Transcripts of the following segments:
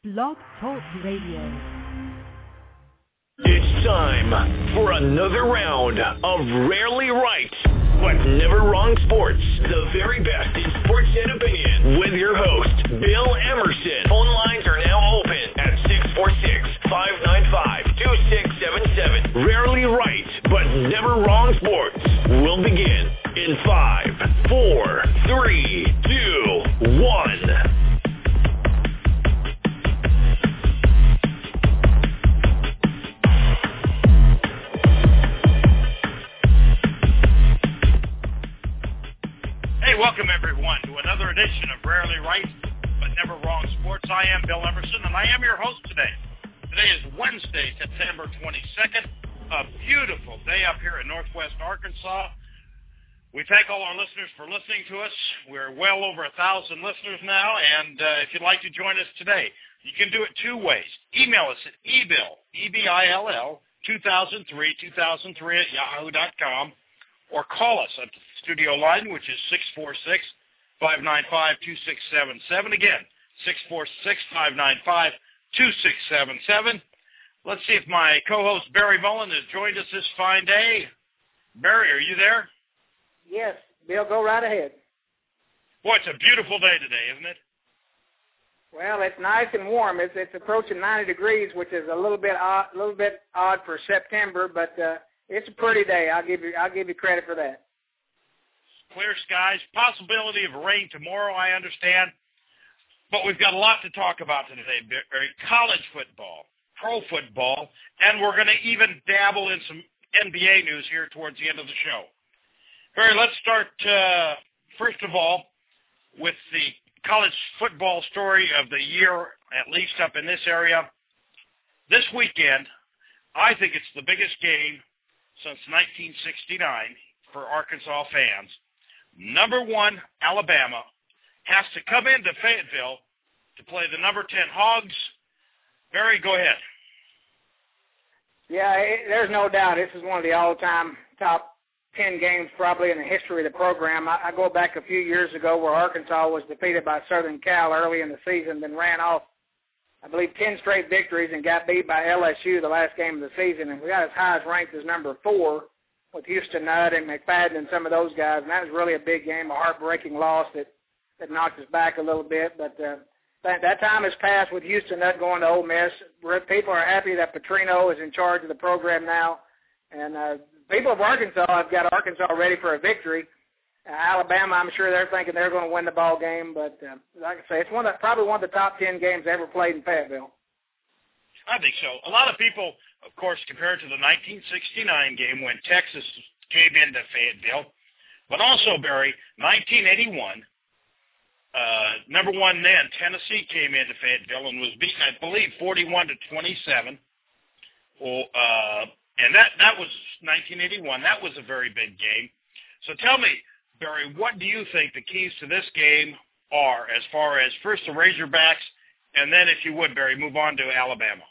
Blog Talk Radio. It's time for another round of Rarely Right, but Never Wrong Sports. The very best in sports and opinion with your host, Bill Emerson. Phone lines are now open at 646-595-2677. Rarely Right, but Never Wrong Sports will begin in 5, 4, 3, 2, 1. Hey, welcome everyone to another edition of Rarely Right, but Never Wrong Sports. I am Bill Emerson, and I am your host today. Today is Wednesday, September 22nd, a beautiful day up here in northwest Arkansas. We thank all our listeners for listening to us. We're well over 1,000 listeners now, and if you'd like to join us today, you can do it two ways. Email us at ebill, E-B-I-L-L, 2003 at yahoo.com, or call us at the studio line, which is 646-595-2677. Again, 646-595-2677. Let's see if my co-host Barry Mullen has joined us this fine day. Barry, are you there? Yes, Bill, go right ahead. Boy, it's a beautiful day today, isn't it? Well, it's nice and warm. It's approaching 90 degrees, which is a little bit odd for September, but it's a pretty day. I'll give you credit for that. Clear skies, possibility of rain tomorrow, I understand. But we've got a lot to talk about today, Barry. College football, pro football, and we're going to even dabble in some NBA news here towards the end of the show. Barry, let's start, first of all, with the college football story of the year, at least up in this area. This weekend, I think it's the biggest game since 1969 for Arkansas fans. Number 1, Alabama, has to come into Fayetteville to play the number 10 Hogs. Barry, go ahead. Yeah, there's no doubt this is one of the all-time top 10 games probably in the history of the program. I go back a few years ago where Arkansas was defeated by Southern Cal early in the season, then ran off, I believe, 10 straight victories and got beat by LSU the last game of the season. And we got as high as ranked as number 4 with Houston Nutt and McFadden and some of those guys. And that was really a big game, a heartbreaking loss that knocked us back a little bit. But that time has passed with Houston Nutt going to Ole Miss. People are happy that Petrino is in charge of the program now. And people of Arkansas have got Arkansas ready for a victory. Alabama, I'm sure they're thinking they're going to win the ball game, but like I say, it's probably one of the top 10 games ever played in Fayetteville. I think so. A lot of people, of course, compare it to the 1969 game when Texas came into Fayetteville, but also, Barry, 1981, number 1 then, Tennessee came into Fayetteville and was beaten, I believe, 41-27. Well, and that was 1981. That was a very big game. So tell me, Barry, what do you think the keys to this game are as far as first the Razorbacks, and then, if you would, Barry, move on to Alabama?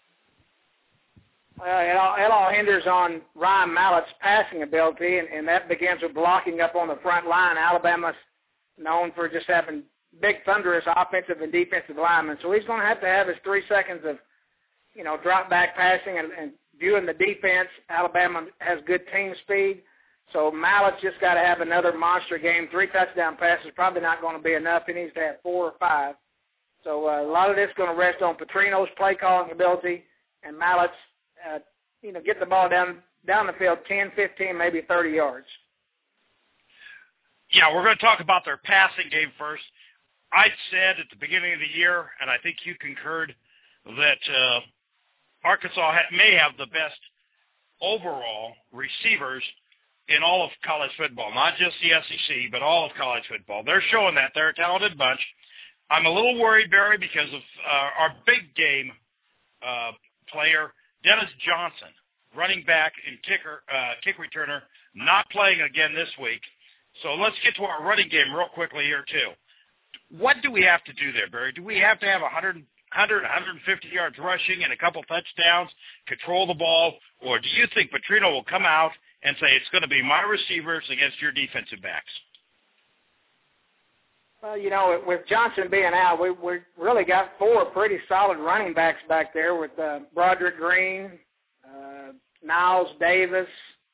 It all hinders on Ryan Mallett's passing ability, and that begins with blocking up on the front line. Alabama's known for just having big, thunderous offensive and defensive linemen, so he's going to have his 3 seconds of, drop back passing and viewing the defense. Alabama has good team speed. So Mallett's just got to have another monster game. 3 touchdown passes probably not going to be enough. He needs to have 4 or 5. So a lot of this is going to rest on Petrino's play calling ability and Mallett's, get the ball down the field 10, 15, maybe 30 yards. Yeah, we're going to talk about their passing game first. I said at the beginning of the year, and I think you concurred, that Arkansas may have the best overall receivers in all of college football, not just the SEC, but all of college football. They're showing that. They're a talented bunch. I'm a little worried, Barry, because of our big game player, Dennis Johnson, running back and kick returner, not playing again this week. So let's get to our running game real quickly here, too. What do we have to do there, Barry? Do we have to have 150 yards rushing and a couple touchdowns, control the ball, or do you think Petrino will come out and say it's going to be my receivers against your defensive backs? Well, with Johnson being out, we really got 4 pretty solid running backs back there with Broderick Green, Niles Davis,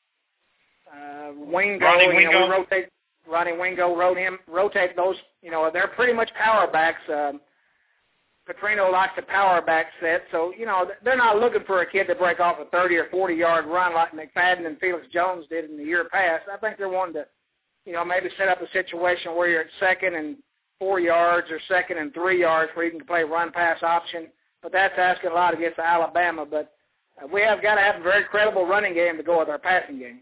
Wingo. Ronnie Wingo rotate those. They're pretty much power backs. Petrino likes the power back set, so, they're not looking for a kid to break off a 30 or 40-yard run like McFadden and Felix Jones did in the year past. I think they're wanting to, maybe set up a situation where you're at 2nd and 4 yards or 2nd and 3 yards where you can play run-pass option. But that's asking a lot against Alabama. But we have got to have a very credible running game to go with our passing game.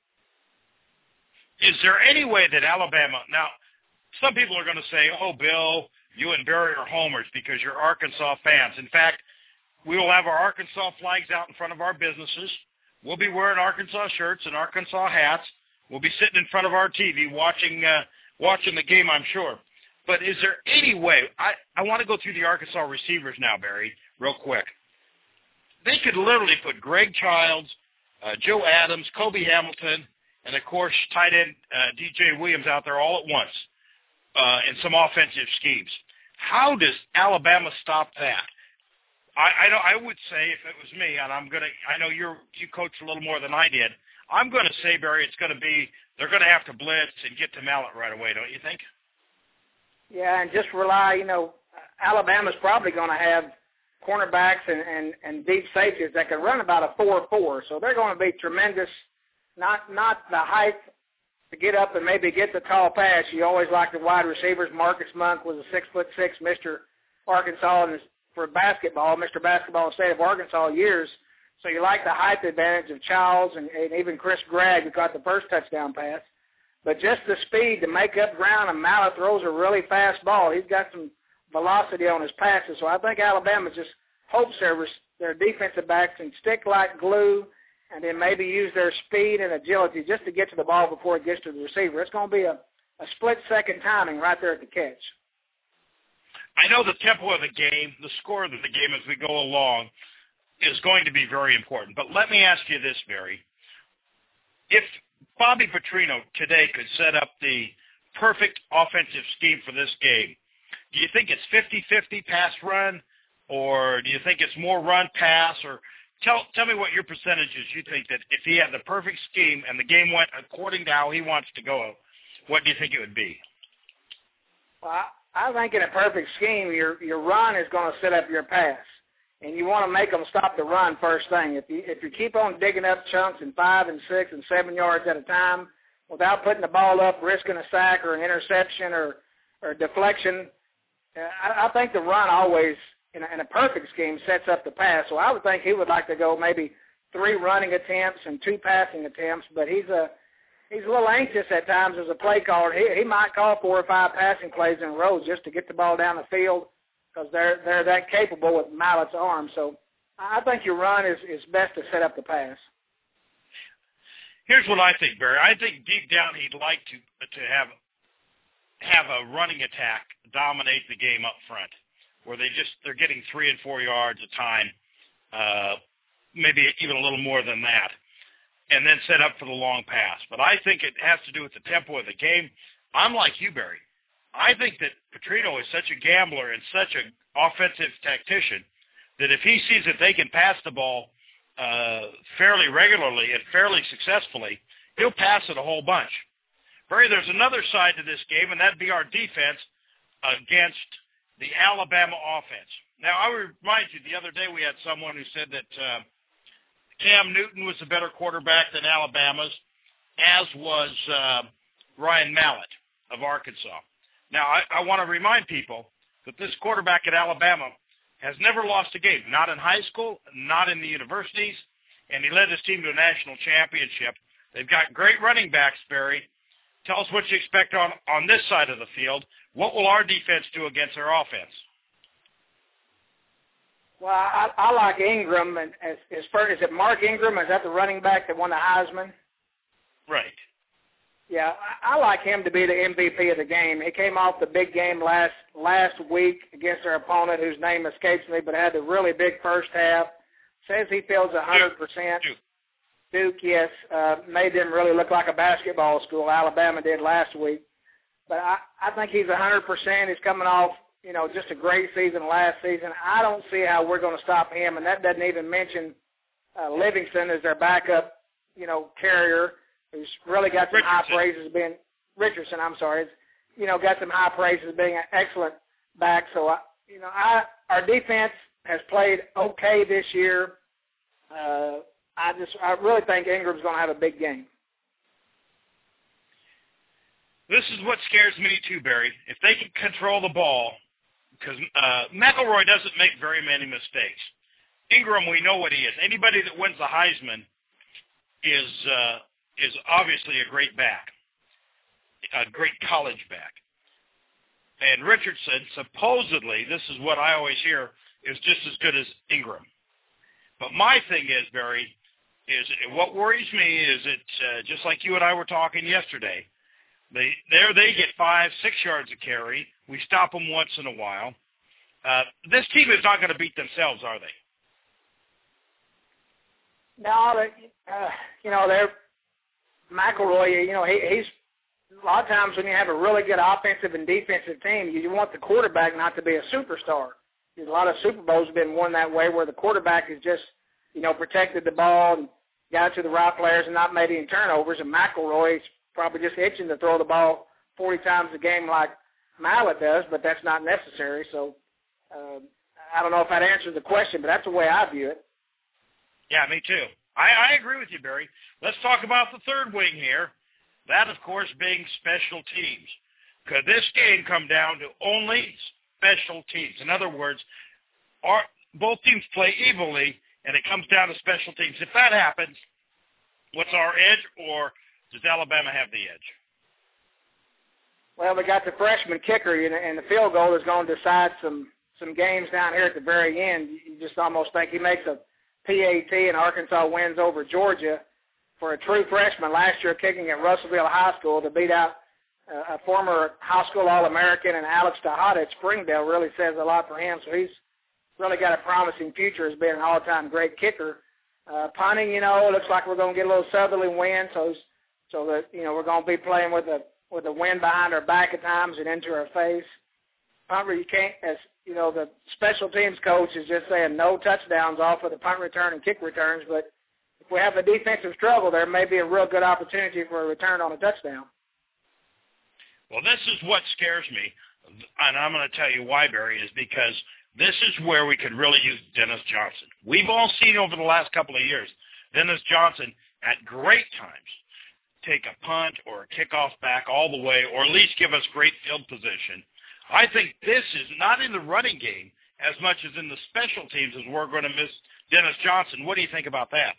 Is there any way that Alabama – now, some people are going to say, oh, Bill, you and Barry are homers because you're Arkansas fans. In fact, we will have our Arkansas flags out in front of our businesses. We'll be wearing Arkansas shirts and Arkansas hats. We'll be sitting in front of our TV watching the game, I'm sure. But is there any way – I want to go through the Arkansas receivers now, Barry, real quick. They could literally put Greg Childs, Joe Adams, Kobe Hamilton, and, of course, tight end DJ Williams out there all at once in some offensive schemes. How does Alabama stop that? I would say if it was me, and I know you coached a little more than I did, I'm going to say, Barry, it's going to be they're going to have to blitz and get to Mallett right away, don't you think? Yeah, and just rely, Alabama's probably going to have cornerbacks and deep safeties that can run about a 4-4. So they're going to be tremendous, not the height to get up and maybe get the tall pass. You always like the wide receivers. Marcus Monk was a 6'6", Mr. Arkansas, and for basketball, Mr. Basketball in the state of Arkansas years. So you like the height advantage of Childs and even Chris Gregg, who got the first touchdown pass. But just the speed to make up ground, and Mallett throws a really fast ball. He's got some velocity on his passes. So I think Alabama just hopes their defensive backs can stick like glue and then maybe use their speed and agility just to get to the ball before it gets to the receiver. It's going to be a split-second timing right there at the catch. I know the tempo of the game, the score of the game as we go along is going to be very important. But let me ask you this, Barry. If Bobby Petrino today could set up the perfect offensive scheme for this game, do you think it's 50-50 pass-run, or do you think it's more run-pass? Or tell me what your percentage is. You think that if he had the perfect scheme and the game went according to how he wants to go, what do you think it would be? Well, I think in a perfect scheme, your run is going to set up your pass, and you want to make them stop the run first thing. If you keep on digging up chunks in 5 and 6 and 7 yards at a time without putting the ball up, risking a sack or an interception or deflection, I think the run always, in a perfect scheme, sets up the pass. So I would think he would like to go maybe 3 running attempts and 2 passing attempts, but he's a little anxious at times as a play caller. He might call 4 or 5 passing plays in a row just to get the ball down the field because they're that capable with Mallett's arm. So I think your run is best to set up the pass. Here's what I think, Barry. I think deep down he'd like to have a running attack dominate the game up front, where they're getting 3 and 4 yards a time, maybe even a little more than that, and then set up for the long pass. But I think it has to do with the tempo of the game. I'm like you, Barry. I think that Petrino is such a gambler and such an offensive tactician that if he sees that they can pass the ball fairly regularly and fairly successfully, he'll pass it a whole bunch. Barry, there's another side to this game, and that'd be our defense against the Alabama offense. Now, I would remind you, the other day we had someone who said that Cam Newton was a better quarterback than Alabama's, as was Ryan Mallett of Arkansas. Now, I want to remind people that this quarterback at Alabama has never lost a game, not in high school, not in the universities, and he led his team to a national championship. They've got great running backs, Barry. Tell us what you expect on this side of the field. What will our defense do against their offense? Well, I like Ingram. And is it Mark Ingram? Is that the running back that won the Heisman? Right. Yeah, I like him to be the MVP of the game. He came off the big game last week against their opponent, whose name escapes me, but had a really big first half. Says he feels 100%. Duke, yes, made them really look like a basketball school. Alabama did last week. But I think he's 100%. He's coming off, just a great season last season. I don't see how we're going to stop him, and that doesn't even mention Livingston as their backup, carrier, who's really got some high praises being Richardson. I'm sorry, got some high praises being an excellent back. So our defense has played okay this year. I really think Ingram's going to have a big game. This is what scares me too, Barry. If they can control the ball, because McElroy doesn't make very many mistakes. Ingram, we know what he is. Anybody that wins the Heisman is obviously a great back, a great college back. And Richardson, supposedly, this is what I always hear, is just as good as Ingram. But my thing is, Barry, is what worries me is that just like you and I were talking yesterday, they get 5-6 yards of carry. We stop them once in a while. This team is not going to beat themselves, are they? No, they're McElroy. He's a lot of times when you have a really good offensive and defensive team, you want the quarterback not to be a superstar. There's a lot of Super Bowls have been won that way, where the quarterback has just protected the ball and got it to the right players and not made any turnovers. And McElroy's probably just itching to throw the ball 40 times a game like Mallett does, but that's not necessary. So I don't know if that answers the question, but that's the way I view it. Yeah, me too. I agree with you, Barry. Let's talk about the third wing here. That, of course, being special teams. Could this game come down to only special teams? In other words, both teams play evenly, and it comes down to special teams. If that happens, what's our edge, or does Alabama have the edge? Well, we got the freshman kicker, and the field goal is going to decide some games down here at the very end. You just almost think he makes a PAT and Arkansas wins over Georgia. For a true freshman last year kicking at Russellville High School to beat out a former high school All-American and Alex Tejada at Springdale really says a lot for him. So he's really got a promising future as being an all-time great kicker. Punting, it looks like we're going to get a little southerly wind, so that we're going to be playing with the wind behind our back at times and into our face. Punter, you can't, as the special teams coach is just saying no touchdowns off of the punt return and kick returns, but if we have a defensive struggle, there may be a real good opportunity for a return on a touchdown. Well, this is what scares me, and I'm going to tell you why, Barry, is because this is where we could really use Dennis Johnson. We've all seen over the last couple of years Dennis Johnson at great times take a punt or a kickoff back all the way, or at least give us great field position. I think this is not in the running game as much as in the special teams as we're going to miss Dennis Johnson. What do you think about that?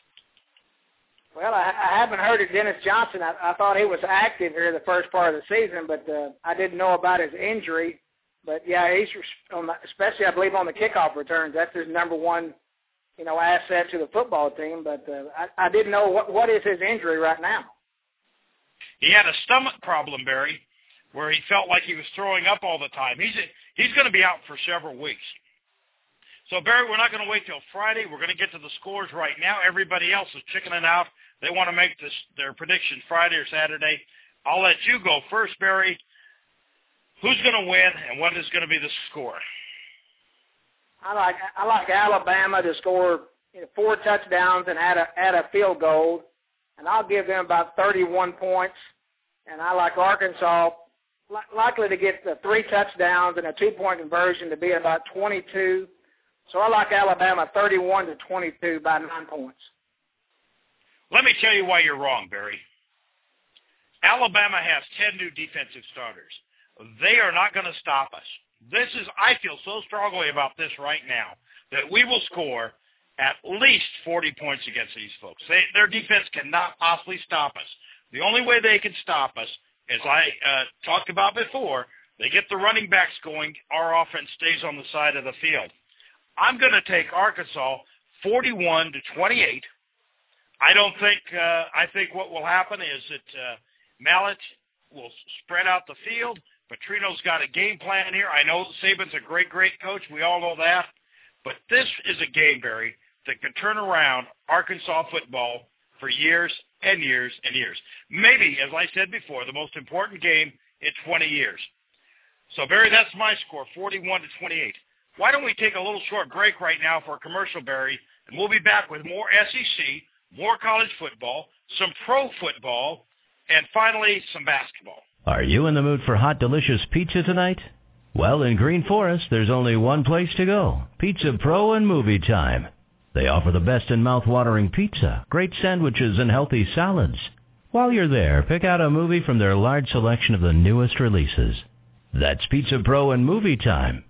Well, I haven't heard of Dennis Johnson. I thought he was active here the first part of the season, but I didn't know about his injury. But, yeah, he's especially, I believe, on the kickoff returns. That's his number one, asset to the football team. But I didn't know what is his injury right now. He had a stomach problem, Barry, where he felt like he was throwing up all the time. He's going to be out for several weeks. So, Barry, we're not going to wait till Friday. We're going to get to the scores right now. Everybody else is chickening out. They want to make their prediction Friday or Saturday. I'll let you go first, Barry. Who's going to win, and what is going to be the score? I like Alabama to score 4 touchdowns and add a field goal, and I'll give them about 31 points. And I like Arkansas likely to get the 3 touchdowns and a 2-point conversion to be about 22. So I like Alabama 31-22 by 9 points. Let me tell you why you're wrong, Barry. Alabama has 10 new defensive starters. They are not going to stop us. I feel so strongly about this right now that we will score at least 40 points against these folks. Their defense cannot possibly stop us. The only way they can stop us, as I talked about before, they get the running backs going, our offense stays on the side of the field. I'm going to take Arkansas 41-28. I think what will happen is that Mallett will spread out the field. Petrino's got a game plan here. I know Saban's a great, great coach. We all know that. But this is a game, Barry, that can turn around Arkansas football for years and years and years. Maybe, as I said before, the most important game in 20 years. So, Barry, that's my score, 41-28. Why don't we take a little short break right now for a commercial, Barry, and we'll be back with more SEC, more college football, some pro football, and finally some basketball. Are you in the mood for hot, delicious pizza tonight? Well, in Green Forest, there's only one place to go, Pizza Pro and Movie Time. They offer the best in mouth-watering pizza, great sandwiches, and healthy salads. While you're there, pick out a movie from their large selection of the newest releases. That's Pizza Pro and Movie Time,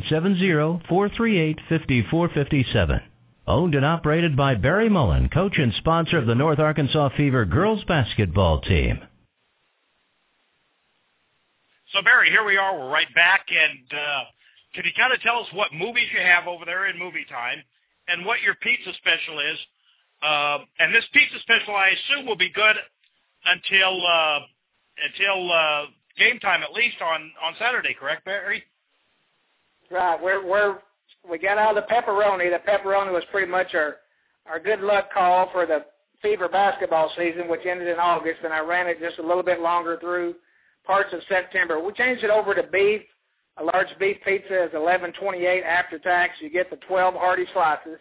870-438-5457. Owned and operated by Barry Mullen, coach and sponsor of the North Arkansas Fever girls basketball team. So, Barry, here we are. We're right back. And can you kind of tell us what movies you have over there in Movie Time and what your pizza special is? And this pizza special, I assume, will be good until game time, at least on Saturday, correct, Barry? Right. We got out of the pepperoni. The pepperoni was pretty much our good luck call for the Fever basketball season, which ended in August, and I ran it just a little bit longer through parts of September. We changed it over to beef. A large beef pizza is $11.28 after tax. You get the 12 hearty slices.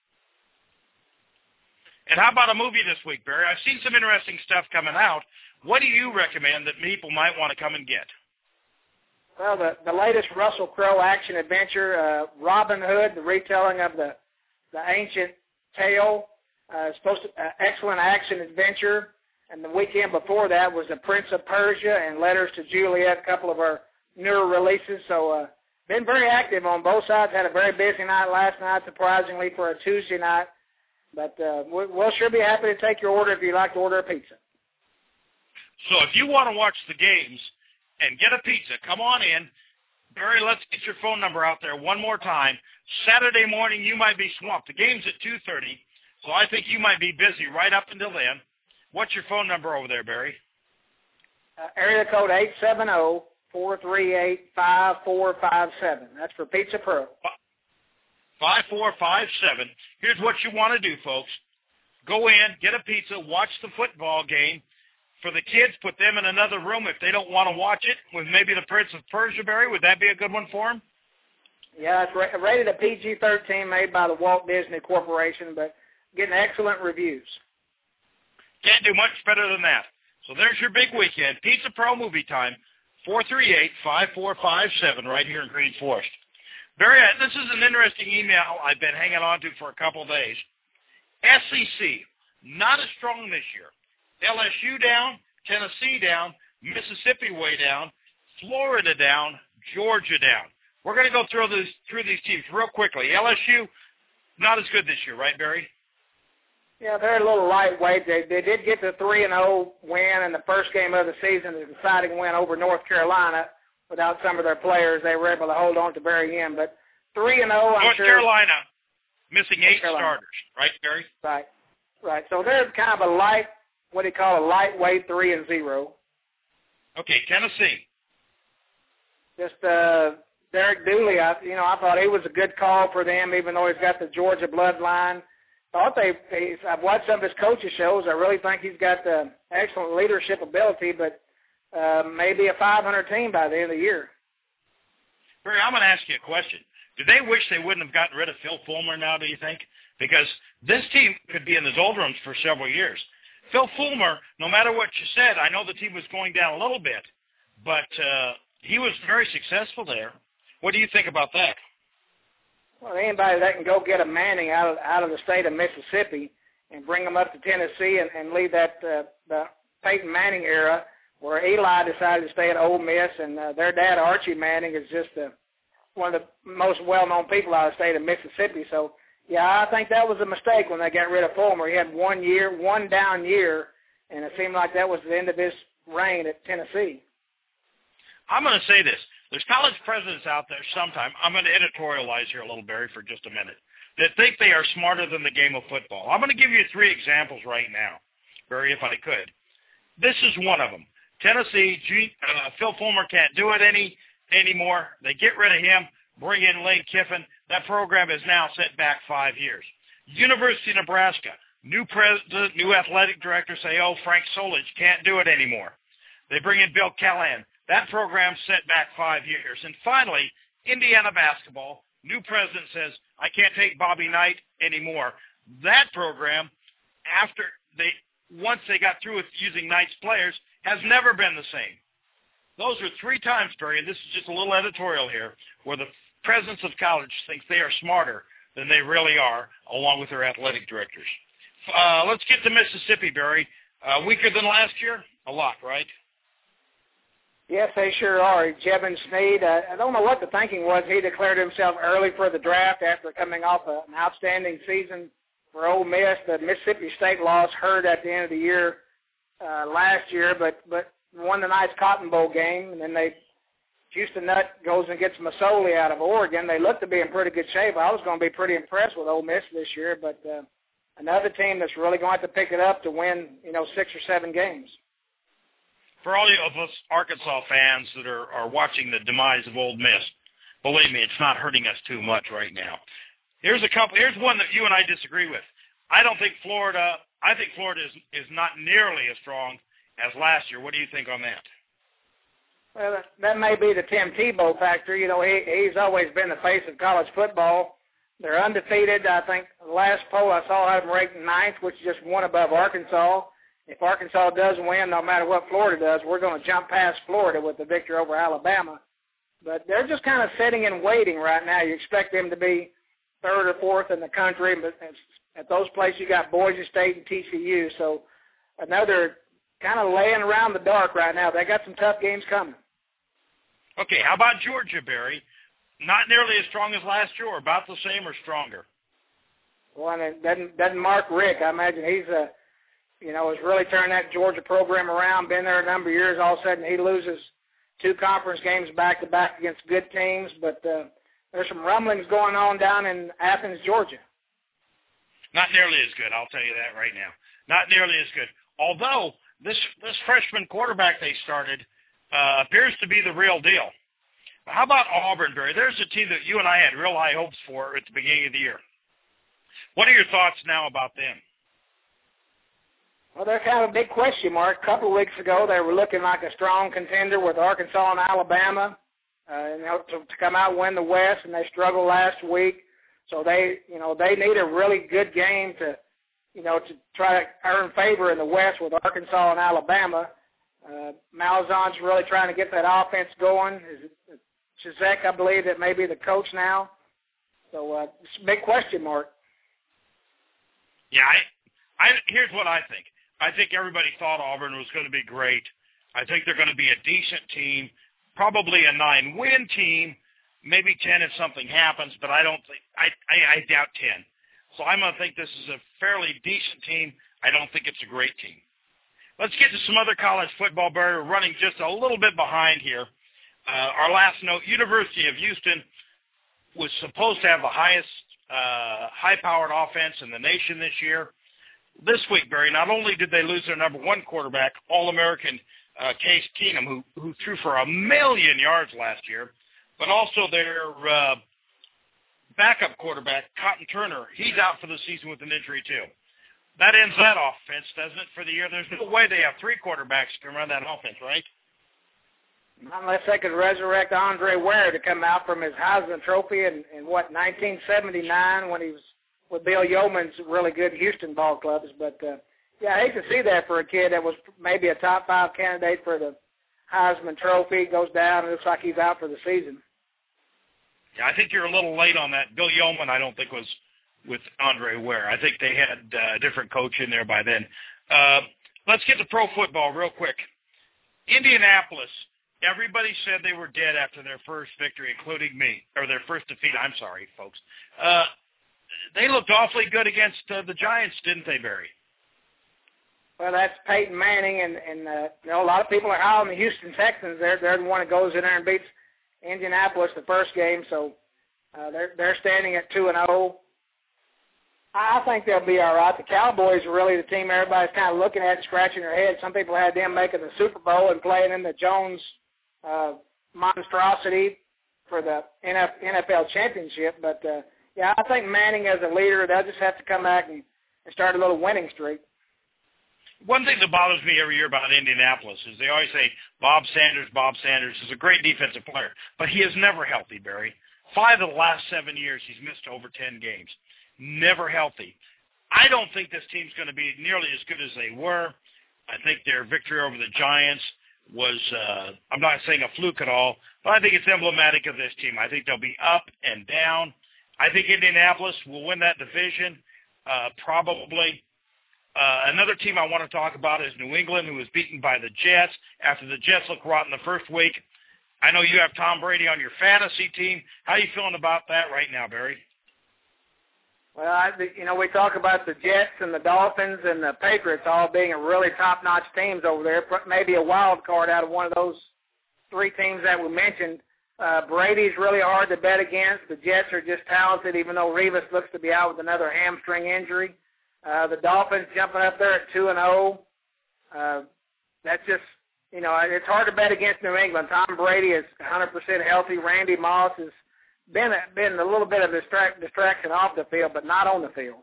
And how about a movie this week, Barry? I've seen some interesting stuff coming out. What do you recommend that people might want to come and get? Well, the latest Russell Crowe action-adventure, Robin Hood, the retelling of the ancient tale, excellent action-adventure. And the weekend before that was The Prince of Persia and Letters to Juliet, a couple of our newer releases. So been very active on both sides. Had a very busy night last night, surprisingly, for a Tuesday night. But we'll sure be happy to take your order if you'd like to order a pizza. So if you want to watch the games and get a pizza, come on in. Barry, let's get your phone number out there one more time. Saturday morning, you might be swamped. The game's at 2:30, so I think you might be busy right up until then. What's your phone number over there, Barry? Area code 870-438-5457. That's for Pizza Pro. 5457. Here's what you want to do, folks. Go in, get a pizza, watch the football game. For the kids, put them in another room if they don't want to watch it with maybe the Prince of Persia, Barry. Would that be a good one for them? Yeah, it's rated a PG-13, made by the Walt Disney Corporation, but getting excellent reviews. Can't do much better than that. So there's your big weekend. Pizza Pro Movie Time, 438-5457 right here in Green Forest. Barry, this is an interesting email I've been hanging on to for a couple of days. SEC, not as strong this year. LSU down, Tennessee down, Mississippi way down, Florida down, Georgia down. We're going to go through these teams real quickly. LSU, not as good this year, right, Barry? Yeah, they're a little lightweight. They did get the 3-0 win in the first game of the season, the deciding win over North Carolina. Without some of their players, they were able to hold on to very end. But 3-0, North Carolina missing 8 starters, right, Barry? Right. So they're kind of a lightweight 3-0. Okay, Tennessee. Just Derek Dooley, I thought he was a good call for them, even though he's got the Georgia bloodline. I've watched some of his coaching shows. I really think he's got the excellent leadership ability, but maybe a 500 team by the end of the year. Barry, I'm going to ask you a question. Do they wish they wouldn't have gotten rid of Phil Fulmer now, do you think? Because this team could be in the doldrums for several years. Phil Fulmer, no matter what you said, I know the team was going down a little bit, but he was very successful there. What do you think about that? Well, anybody that can go get a Manning out of the state of Mississippi and bring them up to Tennessee and leave that the Peyton Manning era where Eli decided to stay at Ole Miss, and their dad, Archie Manning, is just one of the most well-known people out of the state of Mississippi. So, yeah, I think that was a mistake when they got rid of Fulmer. He had one down year, and it seemed like that was the end of his reign at Tennessee. I'm going to say this. There's college presidents out there sometime, I'm going to editorialize here a little, Barry, for just a minute, that think they are smarter than the game of football. I'm going to give you 3 examples right now, Barry, if I could. This is one of them. Tennessee, Phil Fulmer can't do it anymore. They get rid of him, bring in Lane Kiffin. That program is now set back 5 years. University of Nebraska, new president, new athletic director say, Frank Solich can't do it anymore. They bring in Bill Callahan. That program set back 5 years. And finally, Indiana basketball, new president says, I can't take Bobby Knight anymore. That program, once they got through with using Knight's players, has never been the same. Those are 3 times, Barry, and this is just a little editorial here, where the presidents of college think they are smarter than they really are, along with their athletic directors. Let's get to Mississippi, Barry. Weaker than last year? A lot, right? Yes, they sure are. Jevin Sneed, I don't know what the thinking was. He declared himself early for the draft after coming off an outstanding season for Ole Miss. The Mississippi State loss hurt at the end of the year last year, but won the nice Cotton Bowl game, and then Houston Nutt goes and gets Masoli out of Oregon. They look to be in pretty good shape. I was going to be pretty impressed with Ole Miss this year, but another team that's really going to have to pick it up to win, 6 or 7 games. For all of us Arkansas fans that are watching the demise of Ole Miss, believe me, it's not hurting us too much right now. Here's one that you and I disagree with. I think Florida is not nearly as strong as last year. What do you think on that? Well, that may be the Tim Tebow factor. He's always been the face of college football. They're undefeated. I think the last poll I saw had them ranked 9th, which is just one above Arkansas. If Arkansas does win, no matter what Florida does, we're going to jump past Florida with the victory over Alabama. But they're just kind of sitting and waiting right now. You expect them to be 3rd or 4th in the country, but at those places you got Boise State and TCU. So another kind of laying around the dark right now. They got some tough games coming. Okay, how about Georgia, Barry? Not nearly as strong as last year, or about the same or stronger? Well, and it doesn't Mark Richt. I imagine he's has really turned that Georgia program around, been there a number of years. All of a sudden he loses 2 conference games back-to-back against good teams. But there's some rumblings going on down in Athens, Georgia. Not nearly as good, I'll tell you that right now. Not nearly as good. Although this freshman quarterback they started appears to be the real deal. How about Auburn, Barry? There's a team that you and I had real high hopes for at the beginning of the year. What are your thoughts now about them? Well, they're kind of a big question mark. A couple of weeks ago, they were looking like a strong contender with Arkansas and Alabama, to come out and win the West, and they struggled last week. So they need a really good game to try to earn favor in the West with Arkansas and Alabama. Malzahn's really trying to get that offense going. Chizek, I believe, that may be the coach now. So it's a big question mark. Yeah, here's what I think. I think everybody thought Auburn was going to be great. I think they're going to be a decent team, probably a 9-win team, maybe 10 if something happens, but I doubt 10. So I'm going to think this is a fairly decent team. I don't think it's a great team. Let's get to some other college football, Barry. We're running just a little bit behind here. Our last note, University of Houston was supposed to have the highest high-powered offense in the nation this year. This week, Barry, not only did they lose their number 1 quarterback, All-American Case Keenum, who threw for 1,000,000 yards last year, but also their backup quarterback, Cotton Turner. He's out for the season with an injury, too. That ends that offense, doesn't it, for the year? There's no way they have 3 quarterbacks who can run that offense, right? Unless they could resurrect Andre Ware to come out from his Heisman Trophy in 1979 when he was with Bill Yeoman's really good Houston ball clubs. But, I hate to see that for a kid that was maybe a top 5 candidate for the Heisman Trophy. Goes down and looks like he's out for the season. Yeah, I think you're a little late on that. Bill Yeoman, I don't think, was with Andre Ware. I think they had a different coach in there by then. Let's get to pro football real quick. Indianapolis, everybody said they were dead after their first victory, including me, or their first defeat. I'm sorry, folks. They looked awfully good against the Giants, didn't they, Barry? Well, that's Peyton Manning, and a lot of people are high on the Houston Texans. They're the one that goes in there and beats Indianapolis the first game, so they're standing at 2-0. I think they'll be all right. The Cowboys are really the team everybody's kind of looking at, scratching their head. Some people had them making the Super Bowl and playing in the Jones monstrosity for the NFL championship. But, I think Manning as a leader, they'll just have to come back and start a little winning streak. One thing that bothers me every year about Indianapolis is they always say Bob Sanders is a great defensive player, but he is never healthy, Barry. 5 of the last 7 years, he's missed over 10 games. Never healthy. I don't think this team's going to be nearly as good as they were. I think their victory over the Giants was, I'm not saying a fluke at all, but I think it's emblematic of this team. I think they'll be up and down. I think Indianapolis will win that division, probably. Another team I want to talk about is New England, who was beaten by the Jets after the Jets looked rotten the first week. I know you have Tom Brady on your fantasy team. How are you feeling about that right now, Barry? Well, we talk about the Jets and the Dolphins and the Patriots all being a really top-notch teams over there, maybe a wild card out of one of those 3 teams that we mentioned. Brady's really hard to bet against. The Jets are just talented, even though Revis looks to be out with another hamstring injury. The Dolphins jumping up there at 2-0. That's just, it's hard to bet against New England. Tom Brady is 100% healthy. Randy Moss has been a little bit of a distraction off the field, but not on the field.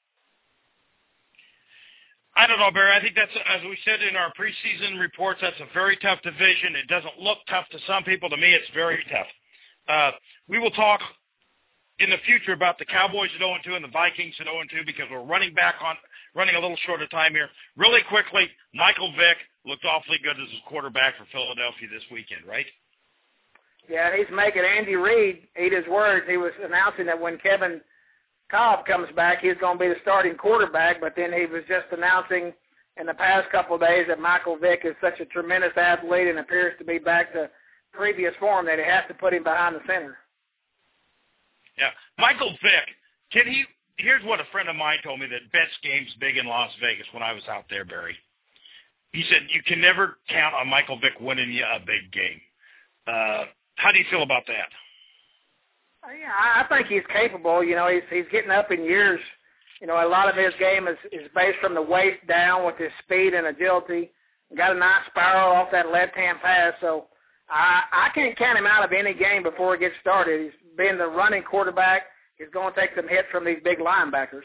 I don't know, Barry. I think that's, as we said in our preseason reports, that's a very tough division. It doesn't look tough to some people. To me, it's very tough. We will talk in the future about the Cowboys at 0-2 and the Vikings at 0-2 because we're running a little short of time here. Really quickly, Michael Vick looked awfully good as a quarterback for Philadelphia this weekend, right? Yeah, he's making Andy Reid eat his words. He was announcing that when Kevin Cobb comes back, he's going to be the starting quarterback, but then he was just announcing in the past couple of days that Michael Vick is such a tremendous athlete and appears to be back to previous form that he has to put him behind the center. Yeah, Michael Vick, here's what a friend of mine told me that bets games big in Las Vegas when I was out there, Barry. He said, you can never count on Michael Vick winning you a big game. How do you feel about that? Yeah, I think he's capable. He's getting up in years. A lot of his game is based from the waist down with his speed and agility. Got a nice spiral off that left-hand pass, so I can't count him out of any game before it gets started. He's being the running quarterback. He's going to take some hits from these big linebackers.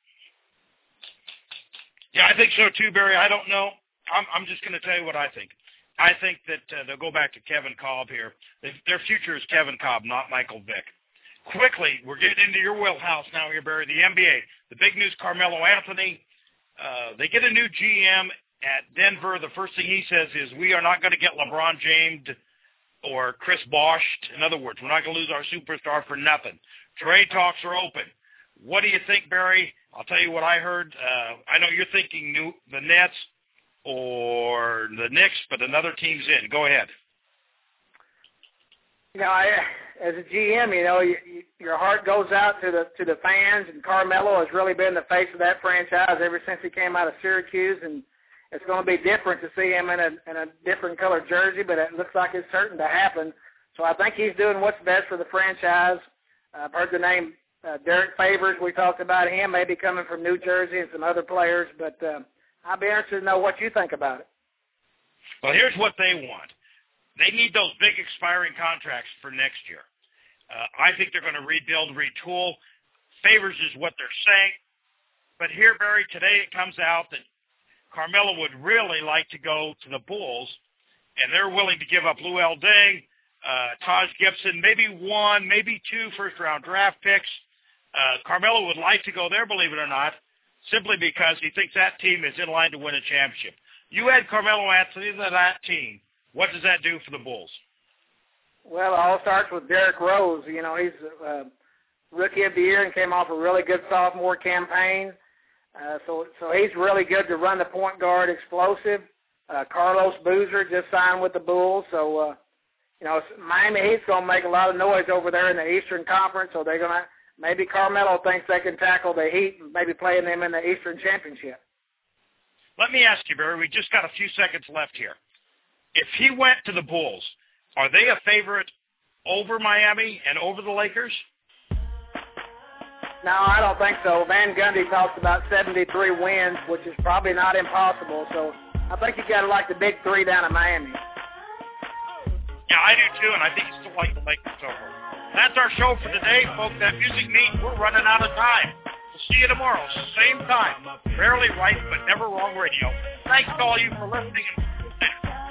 Yeah, I think so too, Barry. I don't know. I'm just going to tell you what I think. I think that they'll go back to Kevin Cobb here. Their future is Kevin Cobb, not Michael Vick. Quickly, we're getting into your wheelhouse now here, Barry, the NBA. The big news, Carmelo Anthony. They get a new GM at Denver. The first thing he says is, we are not going to get LeBron James or Chris Bosh. In other words, we're not going to lose our superstar for nothing. Trade talks are open. What do you think, Barry? I'll tell you what I heard. I know you're thinking the Nets or the Knicks, but another team's in. Go ahead. As a GM, your heart goes out to the fans, and Carmelo has really been the face of that franchise ever since he came out of Syracuse, and it's going to be different to see him in a different colored jersey, but it looks like it's certain to happen. So I think he's doing what's best for the franchise. I've heard the name Derek Favors. We talked about him maybe coming from New Jersey and some other players, but I'd be interested to know what you think about it. Well, here's what they want. They need those big expiring contracts for next year. I think they're going to rebuild, retool. Favors is what they're saying. But here, Barry, today it comes out that Carmelo would really like to go to the Bulls, and they're willing to give up Luol Deng, Taj Gibson, maybe 1, maybe 2 first-round draft picks. Carmelo would like to go there, believe it or not, simply because he thinks that team is in line to win a championship. You add Carmelo Anthony to that team. What does that do for the Bulls? Well, it all starts with Derrick Rose. He's Rookie of the Year and came off a really good sophomore campaign. So he's really good to run the point guard, explosive. Carlos Boozer just signed with the Bulls. So, Miami Heat's going to make a lot of noise over there in the Eastern Conference. So they're going to – maybe Carmelo thinks they can tackle the Heat and maybe playing them in the Eastern Championship. Let me ask you, Barry, we just got a few seconds left here. If he went to the Bulls, are they a favorite over Miami and over the Lakers? No, I don't think so. Van Gundy talks about 73 wins, which is probably not impossible. So I think you got to like the big 3 down in Miami. Yeah, I do too, and I think you still like the Lakers over. That's our show for today, folks. That music means we're running out of time. We'll see you tomorrow, same time. Rarely right, but never wrong radio. Thanks to all you for listening.